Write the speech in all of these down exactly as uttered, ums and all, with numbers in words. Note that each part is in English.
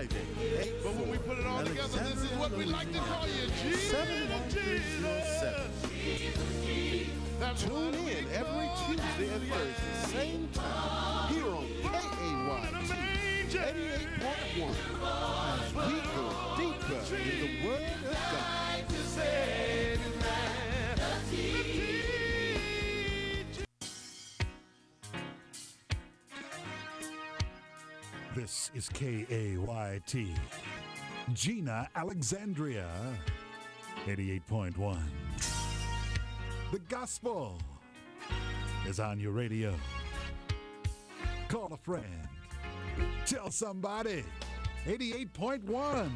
five eight eight four. But when we put it all together, this is what we like to call you, Jesus. seven one three zero seven. Tune in every Tuesday and Thursday, same time, here on K A Y T eighty-eight point one, as we go deeper in the Word of God. This is K A Y T, Gina Alexandria, eighty-eight point one. The gospel is on your radio. Call a friend. Tell somebody. eighty-eight point one.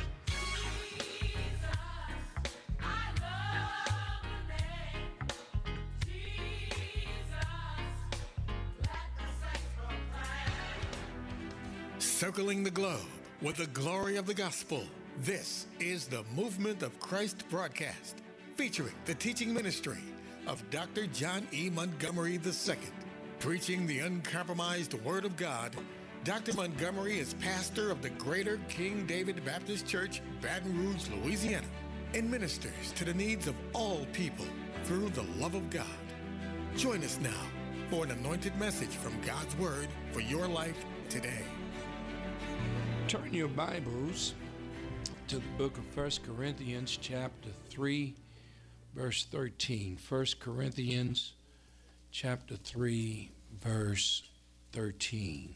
Circling the globe with the glory of the gospel. This is the Movement of Christ broadcast, featuring the teaching ministry of Doctor John E. Montgomery the Second. Preaching the uncompromised Word of God, Doctor Montgomery is pastor of the Greater King David Baptist Church, Baton Rouge, Louisiana, and ministers to the needs of all people through the love of God. Join us now for an anointed message from God's Word for your life today. Turn your Bibles to the book of First Corinthians chapter three, verse thirteen. First Corinthians chapter three, verse thirteen.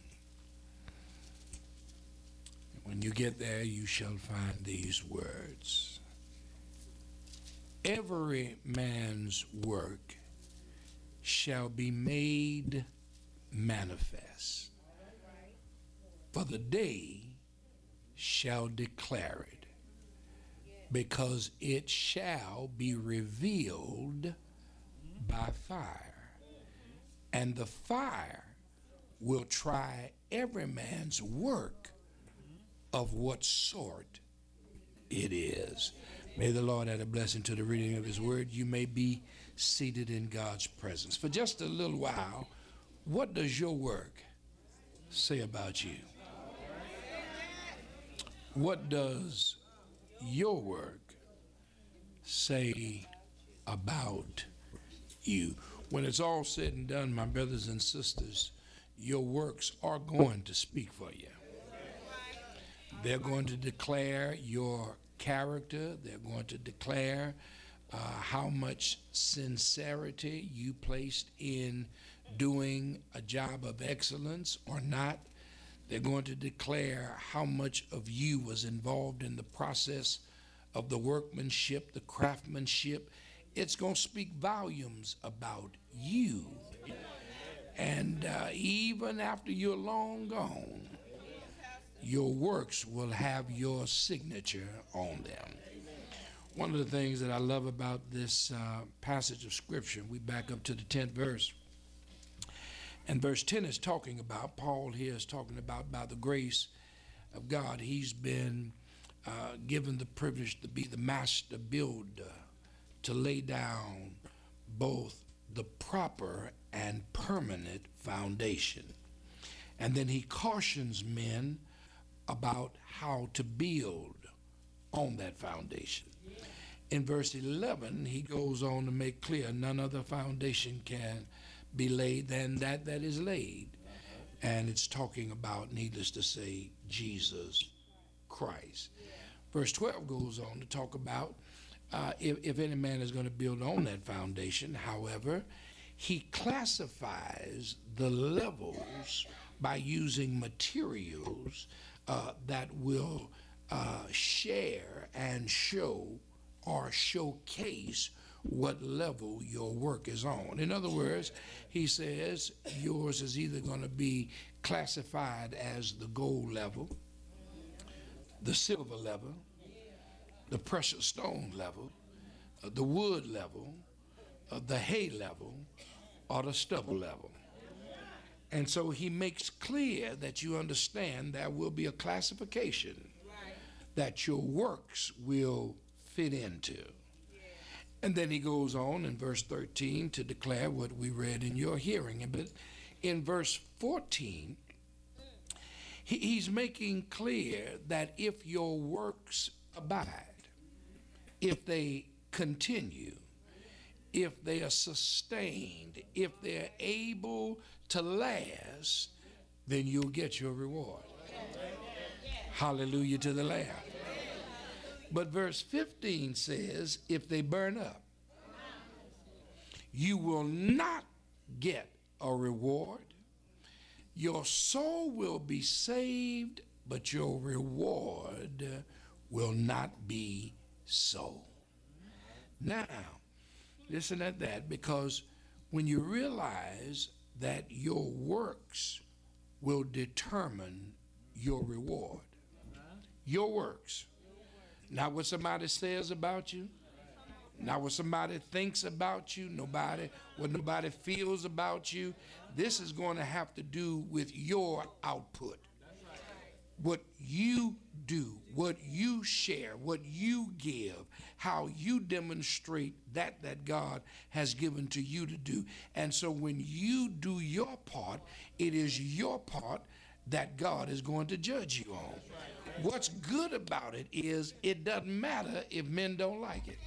When you get there, you shall find these words. Every man's work shall be made manifest, for the day shall declare it, because it shall be revealed by fire, and the fire will try every man's work of what sort it is. May the Lord add a blessing to the reading of his word. You may be seated in God's presence. For just a little while, what does your work say about you? What does your work say about you? When it's all said and done, my brothers and sisters, your works are going to speak for you. They're going to declare your character. They're going to declare uh, how much sincerity you placed in doing a job of excellence or not. They're going to declare how much of you was involved in the process of the workmanship, the craftsmanship. It's going to speak volumes about you. And uh, even after you're long gone, your works will have your signature on them. One of the things that I love about this uh, passage of Scripture, we back up to the tenth verse. And verse ten is talking about, Paul here is talking about, by the grace of God, he's been uh, given the privilege to be the master builder, to lay down both the proper and permanent foundation. And then he cautions men about how to build on that foundation. In verse eleven, he goes on to make clear none other foundation can be laid than that that is laid. And it's talking about, needless to say, Jesus Christ. Verse twelve goes on to talk about uh, if, if any man is going to build on that foundation. However, he classifies the levels by using materials uh, that will uh, share and show or showcase what level your work is on. In other words, he says yours is either going to be classified as the gold level, the silver level, the precious stone level, uh, the wood level, uh, the hay level, or the stubble level. And so he makes clear that you understand there will be a classification that your works will fit into. And then he goes on in verse thirteen to declare what we read in your hearing. But in verse fourteen, He, he's making clear that if your works abide, if they continue, if they are sustained, if they're able to last, then you'll get your reward. Hallelujah to the Lamb. But verse fifteen says, if they burn up, you will not get a reward. Your soul will be saved, but your reward will not be so. Now, listen at that, because when you realize that your works will determine your reward, your works, not what somebody says about you, not what somebody thinks about you, nobody, what nobody feels about you. This is going to have to do with your output. What you do, what you share, what you give, how you demonstrate that that God has given to you to do. And so when you do your part, it is your part that God is going to judge you on. What's good about it is it doesn't matter if men don't like it,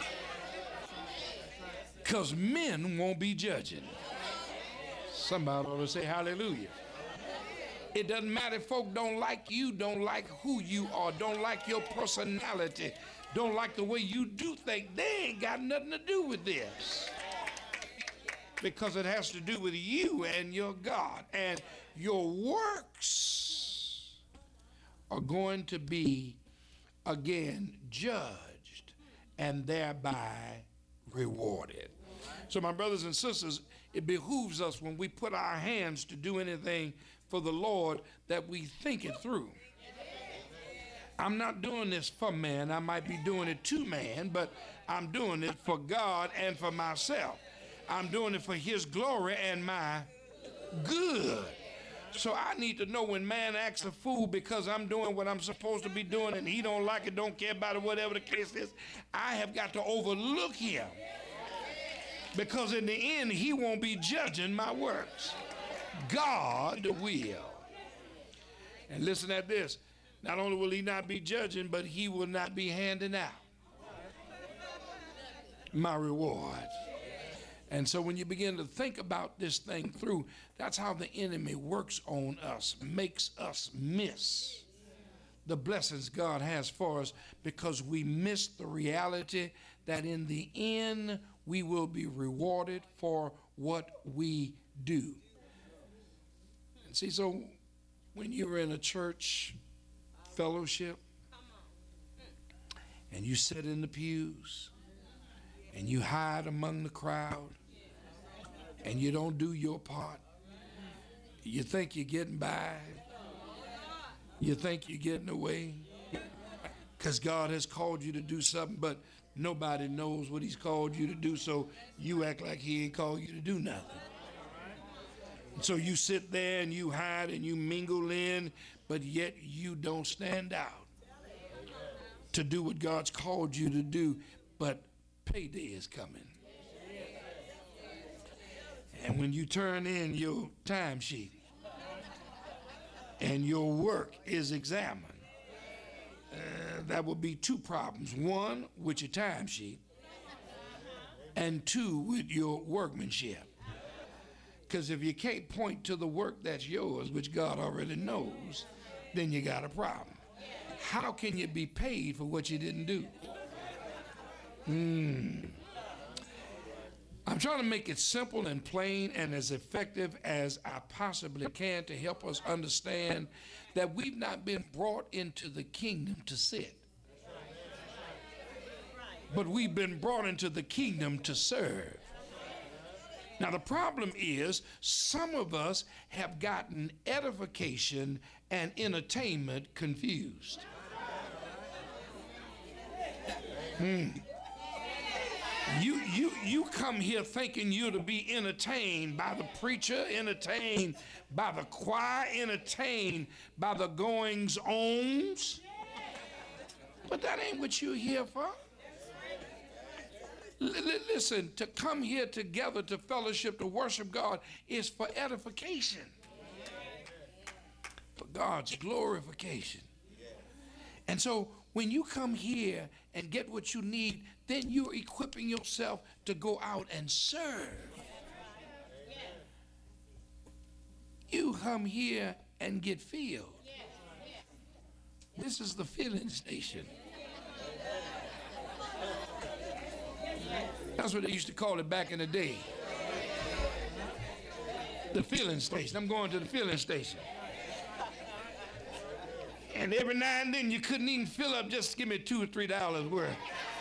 because men won't be judging. Somebody ought to say hallelujah. It doesn't matter if folk don't like you, don't like who you are, don't like your personality, don't like the way you do things. They ain't got nothing to do with this, because it has to do with you and your God. And your works are going to be, again, judged and thereby rewarded. So my brothers and sisters, it behooves us when we put our hands to do anything for the Lord that we think it through. I'm not doing this for man. I might be doing it to man, but I'm doing it for God and for myself. I'm doing it for his glory and my good. So I need to know when man acts a fool because I'm doing what I'm supposed to be doing and he don't like it, don't care about it, whatever the case is, I have got to overlook him, because in the end he won't be judging my works. God will. And listen at this. Not only will he not be judging, but he will not be handing out my reward. And so when you begin to think about this thing through, that's how the enemy works on us, makes us miss the blessings God has for us, because we miss the reality that in the end we will be rewarded for what we do. And see, so when you're in a church fellowship and you sit in the pews and you hide among the crowd and you don't do your part, you think you're getting by, you think you're getting away because God has called you to do something, but nobody knows what he's called you to do, so you act like he ain't called you to do nothing. So you sit there and you hide and you mingle in, but yet you don't stand out to do what God's called you to do. But payday is coming. And when you turn in your timesheet and your work is examined, uh, that will be two problems. One, with your timesheet, and two, with your workmanship. Because if you can't point to the work that's yours, which God already knows, then you got a problem. How can you be paid for what you didn't do? Hmm. I'm trying to make it simple and plain and as effective as I possibly can to help us understand that we've not been brought into the kingdom to sit, but we've been brought into the kingdom to serve. Now, the problem is some of us have gotten edification and entertainment confused. Hmm. You, you, you come here thinking you're to be entertained by the preacher, entertained by the choir, entertained by the goings-ons. But that ain't what you're here for. L- listen, to come here together to fellowship, to worship God is for edification. for God's glorification. And so when you come here and get what you need, then you're equipping yourself to go out and serve. You come here and get filled. This is the filling station. That's what they used to call it back in the day. The filling station. I'm going to the filling station. And every now and then you couldn't even fill up, just give me two or three dollars worth.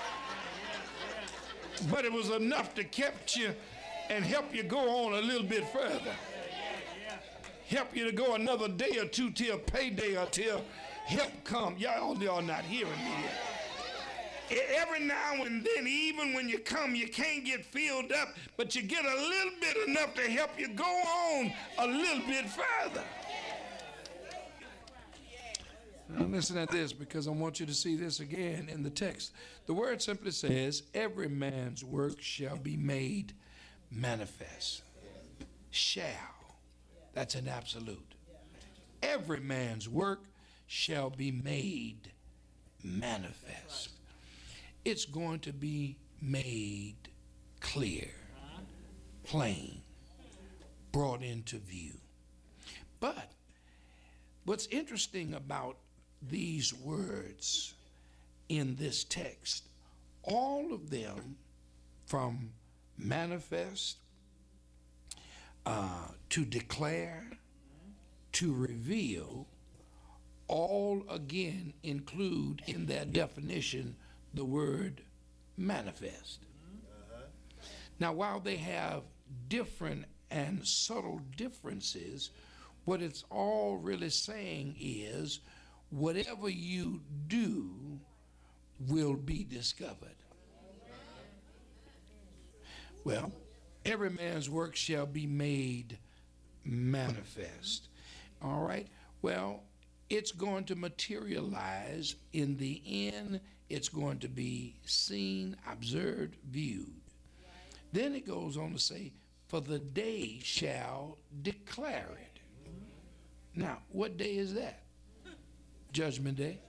But it was enough to keep you and help you go on a little bit further. Help you to go another day or two till payday or till help come. Y'all, y'all not hearing me. Every now and then, even when you come, you can't get filled up, but you get a little bit enough to help you go on a little bit further. Now listen at this, because I want you to see this again in the text. The word simply says, every man's work shall be made manifest. Shall. That's an absolute. Every man's work shall be made manifest. It's going to be made clear, plain, brought into view. But what's interesting about these words in this text, all of them, from manifest uh, to declare to reveal, all again include in their definition the word manifest. Uh-huh. Now, while they have different and subtle differences, what it's all really saying is whatever you do will be discovered. Well, every man's work shall be made manifest. All right? Well, it's going to materialize in the end. It's going to be seen, observed, viewed. Then it goes on to say, for the day shall declare it. Now, what day is that? Judgment Day.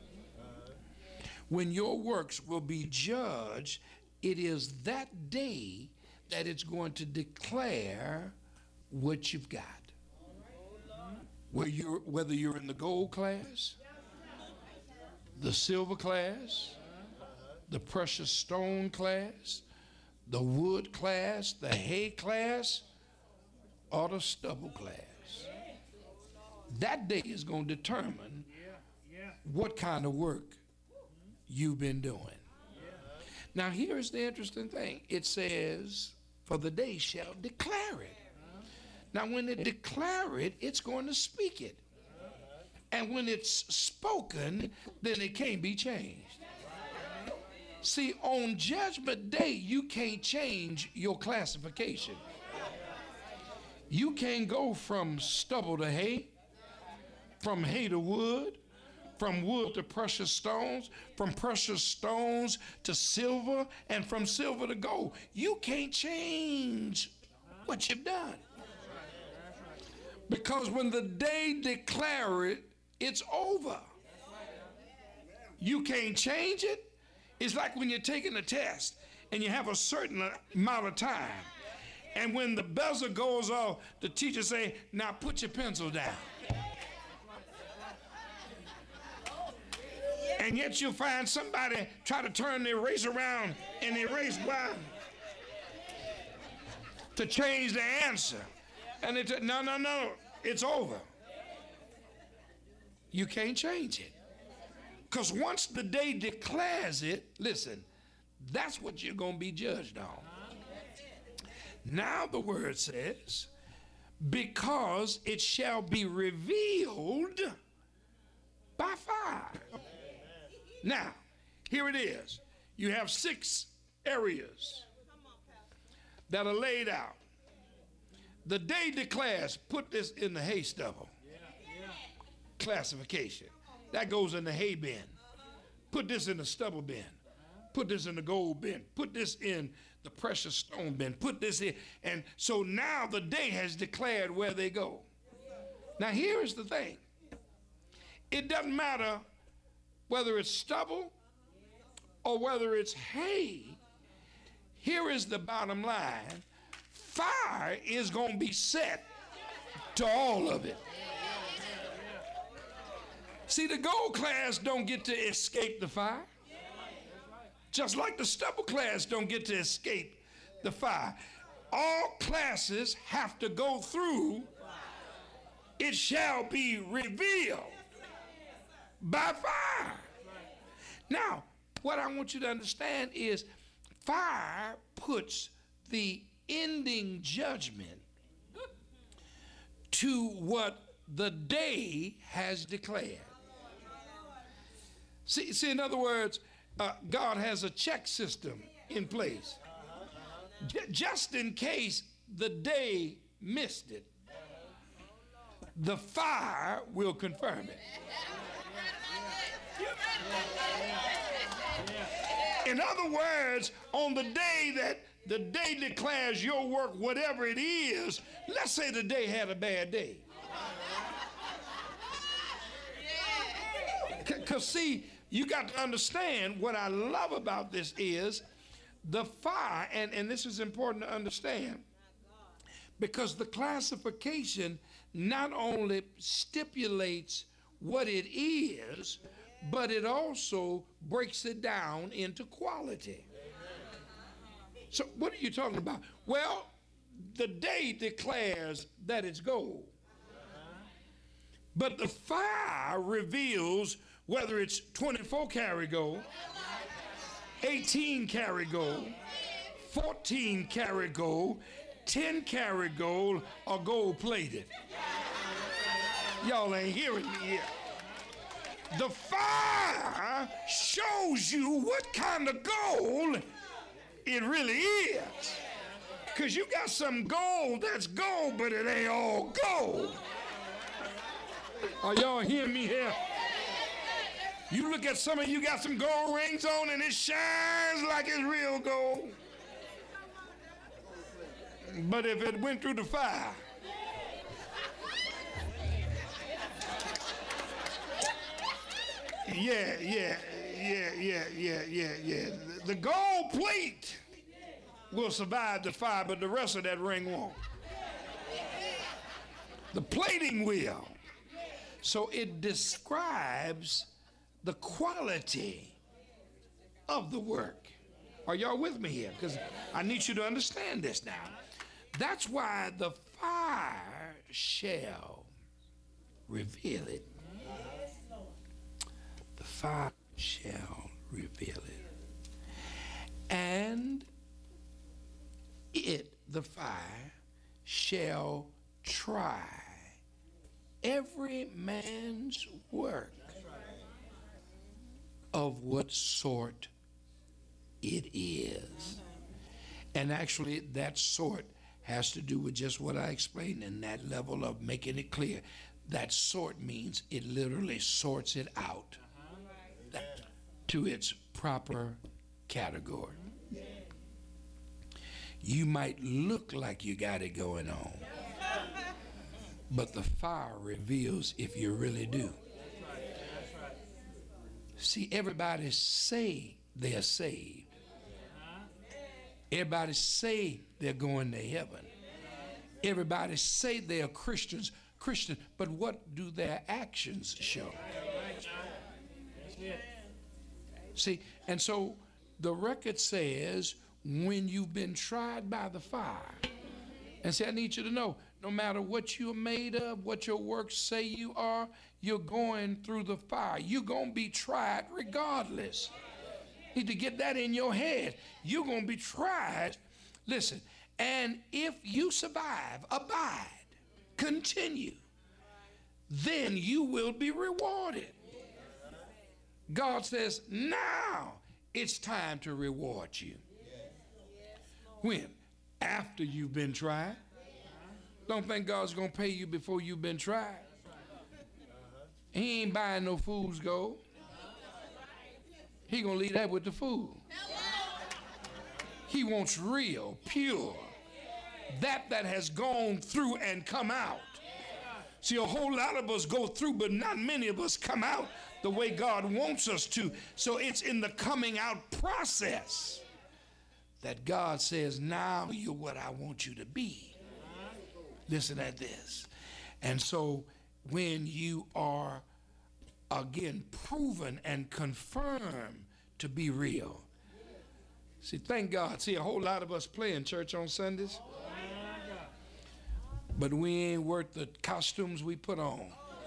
When your works will be judged, it is that day that it's going to declare what you've got. Whether you're, whether you're in the gold class, the silver class, the precious stone class, the wood class, the hay class, or the stubble class. That day is going to determine what kind of work you've been doing. Now, here's the interesting thing. It says, for the day shall declare it. Now, when it declare it, it's going to speak it. And when it's spoken, then it can't be changed. See, on Judgment Day, you can't change your classification. You can't go from stubble to hay, from hay to wood, from wood to precious stones, from precious stones to silver, and from silver to gold. You can't change what you've done. Because when the day declare it, it's over. You can't change it. It's like when you're taking a test and you have a certain amount of time. And when the buzzer goes off, the teacher say, now put your pencil down. And yet you'll find somebody try to turn the eraser around and erase by to change the answer. And it, no, no, no, it's over. You can't change it. Because once the day declares it, listen, that's what you're going to be judged on. Now the word says, because it shall be revealed by fire. Now, here it is. You have six areas that are laid out. The day declares, put this in the hay stubble. Classification. That goes in the hay bin. Put this in the stubble bin. Put this in the gold bin. Put this in the precious stone bin. Put this in. And so now the day has declared where they go. Now here is the thing. It doesn't matter whether it's stubble or whether it's hay. Here is the bottom line. Fire is going to be set to all of it. See, the gold class don't get to escape the fire. Just like the stubble class don't get to escape the fire. All classes have to go through. It shall be revealed by fire. Now, what I want you to understand is fire puts the ending judgment to what the day has declared. See, see in other words, uh, God has a check system in place. J- just in case the day missed it, the fire will confirm it. In other words, on the day that the day declares your work, whatever it is, let's say the day had a bad day. Because see, you got to understand what I love about this is the fire, and, and this is important to understand, because the classification not only stipulates what it is, but it also breaks it down into quality. So what are you talking about? Well, the day declares that it's gold, but the fire reveals whether it's twenty-four karat gold, eighteen karat gold, fourteen karat gold, ten karat gold, or gold plated. Y'all ain't hearing me yet. The fire shows you what kind of gold it really is. Because you got some gold that's gold, but it ain't all gold. Are y'all hearing me here? You look at some of you got some gold rings on and it shines like it's real gold. But if it went through the fire, yeah, yeah, yeah, yeah, yeah, yeah, yeah. The gold plate will survive the fire, but the rest of that ring won't. The plating will. So it describes the quality of the work. Are y'all with me here? Because I need you to understand this now. That's why the fire shall reveal it. The fire shall reveal it. And it, the fire, shall try every man's work of what sort it is. And actually, that sort has to do with just what I explained in that level of making it clear. That sort means it literally sorts it out to its proper category. You might look like you got it going on, but the fire reveals if you really do. See, everybody say they're saved. Everybody say they're going to heaven. Everybody say they're Christians, Christian, but what do their actions show? See, and so the record says when you've been tried by the fire, and see, I need you to know, no matter what you're made of, what your works say you are, you're going through the fire. You're going to be tried regardless. You need to get that in your head. You're going to be tried. Listen, and if you survive, abide, continue, then you will be rewarded. God says, now it's time to reward you. When? After you've been tried. Don't think God's going to pay you before you've been tried. He ain't buying no fool's gold. He going to leave that with the fool. He wants real, pure, that that has gone through and come out. See, a whole lot of us go through, but not many of us come out the way God wants us to. So it's in the coming out process that God says, now you're what I want you to be. Listen at this. And so when you are, again, proven and confirmed to be real. See, thank God. See, a whole lot of us play in church on Sundays, but we ain't worth the costumes we put on.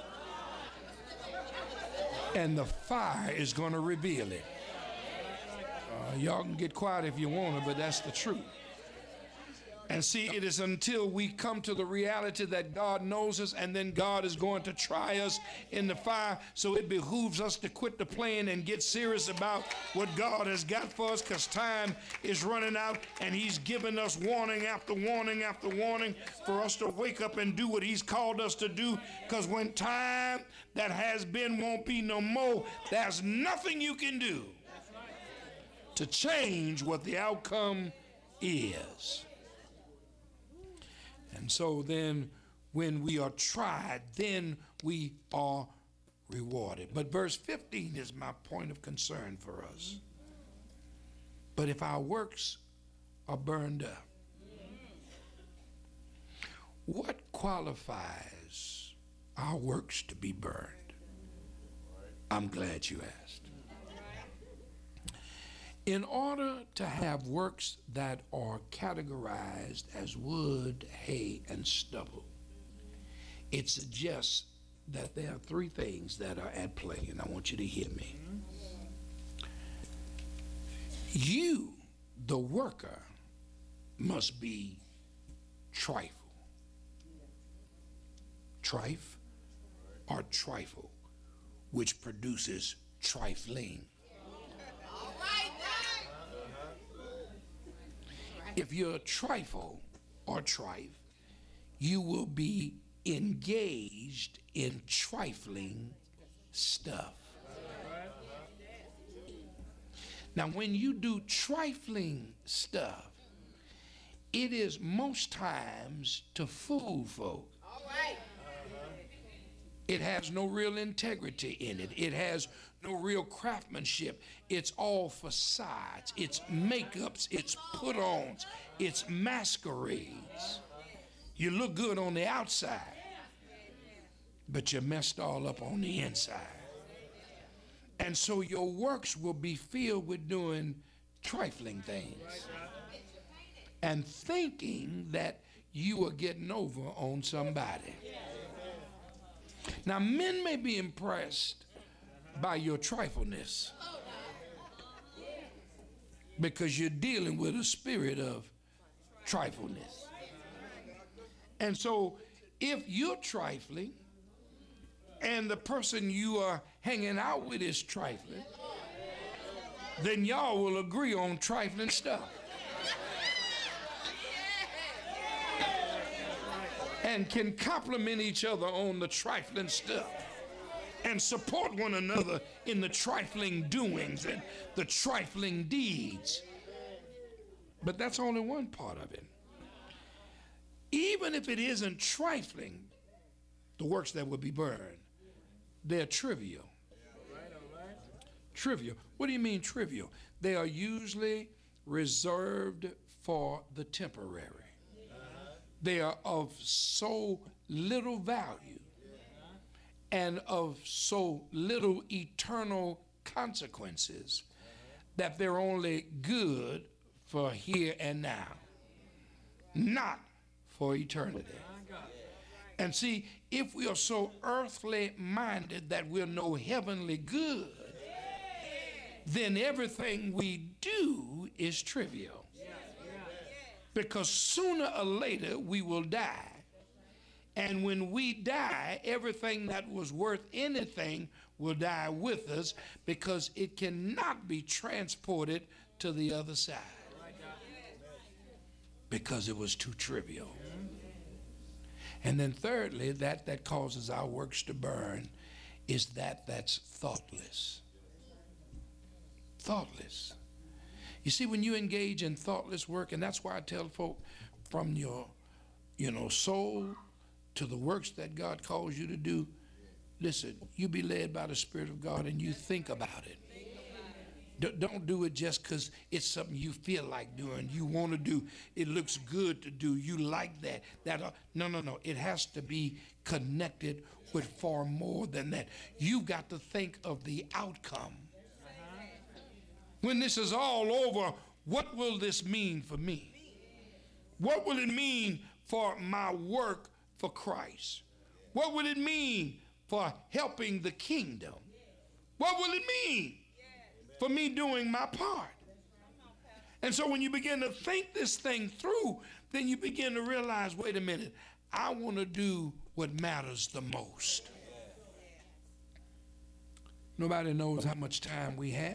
And the fire is going to reveal it. Uh, y'all can get quiet if you want to, but that's the truth. And see, it is until we come to the reality that God knows us, and then God is going to try us in the fire. So it behooves us to quit the playing and get serious about what God has got for us, because time is running out, and he's given us warning after warning after warning for us to wake up and do what he's called us to do. Because when time that has been won't be no more, there's nothing you can do to change what the outcome is. And so then when we are tried, then we are rewarded. But verse fifteen is my point of concern for us. But if our works are burned up, what qualifies our works to be burned? I'm glad you asked. In order to have works that are categorized as wood, hay, and stubble, it suggests that there are three things that are at play, and I want you to hear me. You, the worker, must be trifle. Trife or trifle, which produces trifling. If you're a trifle or trife, you will be engaged in trifling stuff. Now, when you do trifling stuff, it is most times to fool folk. It has no real integrity in it. It has no real craftsmanship. It's all facades. It's makeups. It's put-ons. It's masquerades. You look good on the outside, but you're messed all up on the inside. And so your works will be filled with doing trifling things and thinking that you are getting over on somebody. Now, men may be impressed by your trifleness because you're dealing with a spirit of trifleness. And so if you're trifling and the person you are hanging out with is trifling, then y'all will agree on trifling stuff. And can compliment each other on the trifling stuff and support one another in the trifling doings and the trifling deeds. But that's only one part of it. Even if it isn't trifling, the works that will be burned, they're trivial. Trivial. What do you mean trivial? They are usually reserved for the temporary. They are of so little value and of so little eternal consequences that they're only good for here and now, not for eternity. And see, if we are so earthly minded that we're no heavenly good, then everything we do is trivial. Because sooner or later we will die. And when we die, everything that was worth anything will die with us because it cannot be transported to the other side because it was too trivial. And then thirdly, that that causes our works to burn is that that's thoughtless. Thoughtless. You see, when you engage in thoughtless work, and that's why I tell folk from your, you know, soul to the works that God calls you to do, listen, you be led by the Spirit of God and you think about it. D- don't do it just because it's something you feel like doing, you want to do, it looks good to do, you like that. That uh, no, no, no. It has to be connected with far more than that. You've got to think of the outcome. When this is all over, what will this mean for me? What will it mean for my work for Christ? What will it mean for helping the kingdom? What will it mean for me doing my part? And so when you begin to think this thing through, then you begin to realize, wait a minute, I want to do what matters the most. Nobody knows how much time we have.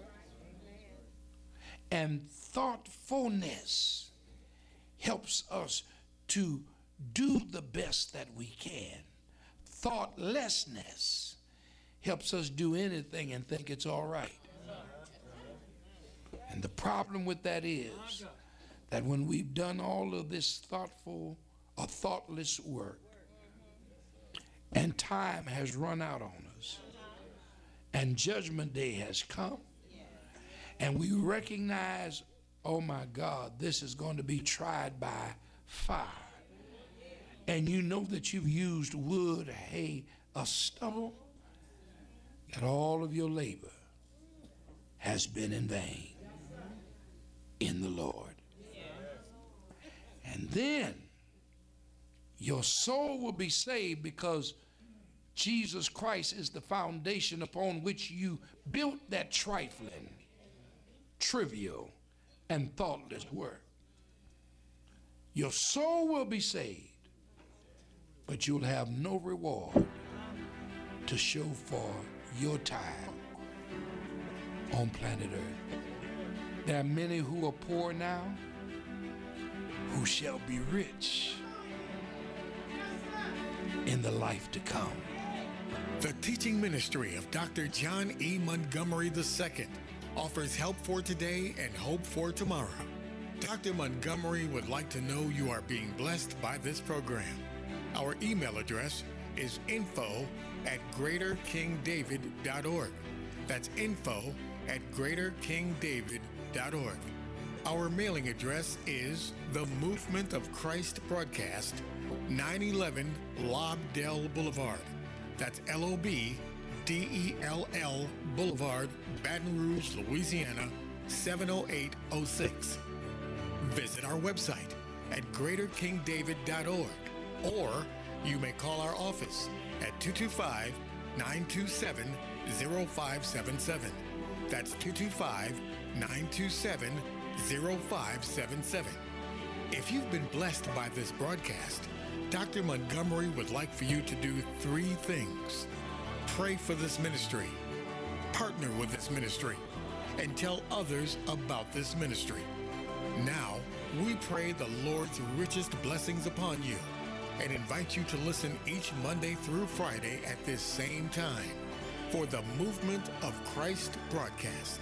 And thoughtfulness helps us to do the best that we can. Thoughtlessness helps us do anything and think it's all right. And the problem with that is that when we've done all of this thoughtful or thoughtless work, and time has run out on us, and judgment day has come, and we recognize, oh my God, this is going to be tried by fire. And you know that you've used wood, hay, or stubble, that all of your labor has been in vain in the Lord. And then your soul will be saved because Jesus Christ is the foundation upon which you built that trifling, trivial, and thoughtless work. Your soul will be saved, but you'll have no reward to show for your time on planet Earth. There are many who are poor now who shall be rich in the life to come. The teaching ministry of Doctor John E. Montgomery the Second offers help for today and hope for tomorrow. Doctor Montgomery would like to know you are being blessed by this program. Our email address is info at greater king david dot org. That's info at greater king david dot org. Our mailing address is The Movement of Christ Broadcast, nine eleven Lobdell Boulevard. That's L O B D E L L Boulevard, Baton Rouge, Louisiana, seven oh eight oh six. Visit our website at greater king david dot org, or you may call our office at two two five, nine two seven, zero five seven seven. That's two two five, nine two seven, zero five seven seven. If you've been blessed by this broadcast, Doctor Montgomery would like for you to do three things. Pray for this ministry, partner with this ministry, and tell others about this ministry. Now, we pray the Lord's richest blessings upon you and invite you to listen each Monday through Friday at this same time for the Movement of Christ broadcast.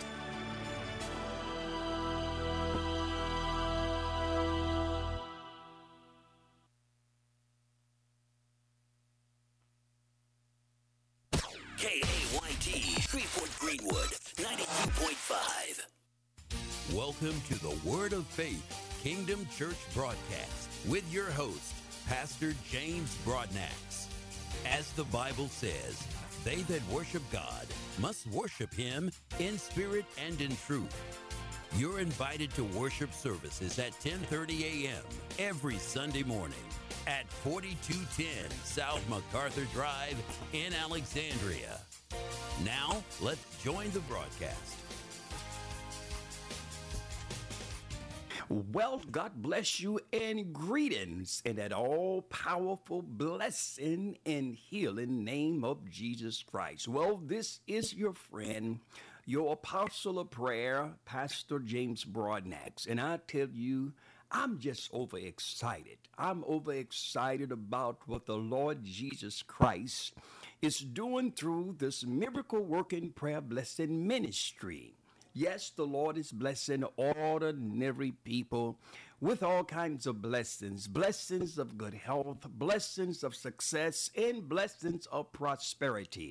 K A Y T, Shreveport Greenwood, ninety-two point five. Welcome to the Word of Faith Kingdom Church broadcast with your host, Pastor James Broadnax. As the Bible says, they that worship God must worship Him in spirit and in truth. You're invited to worship services at ten thirty a.m. every Sunday morning at forty-two ten South MacArthur Drive in Alexandria. Now, let's join the broadcast. Well, God bless you and greetings in that all-powerful blessing and healing name of Jesus Christ. Well, this is your friend, your apostle of prayer, Pastor James Broadnax. And I tell you, I'm just overexcited. I'm overexcited about what the Lord Jesus Christ is doing through this miracle working prayer blessing ministry. Yes, the Lord is blessing ordinary people with all kinds of blessings, blessings of good health, blessings of success, and blessings of prosperity.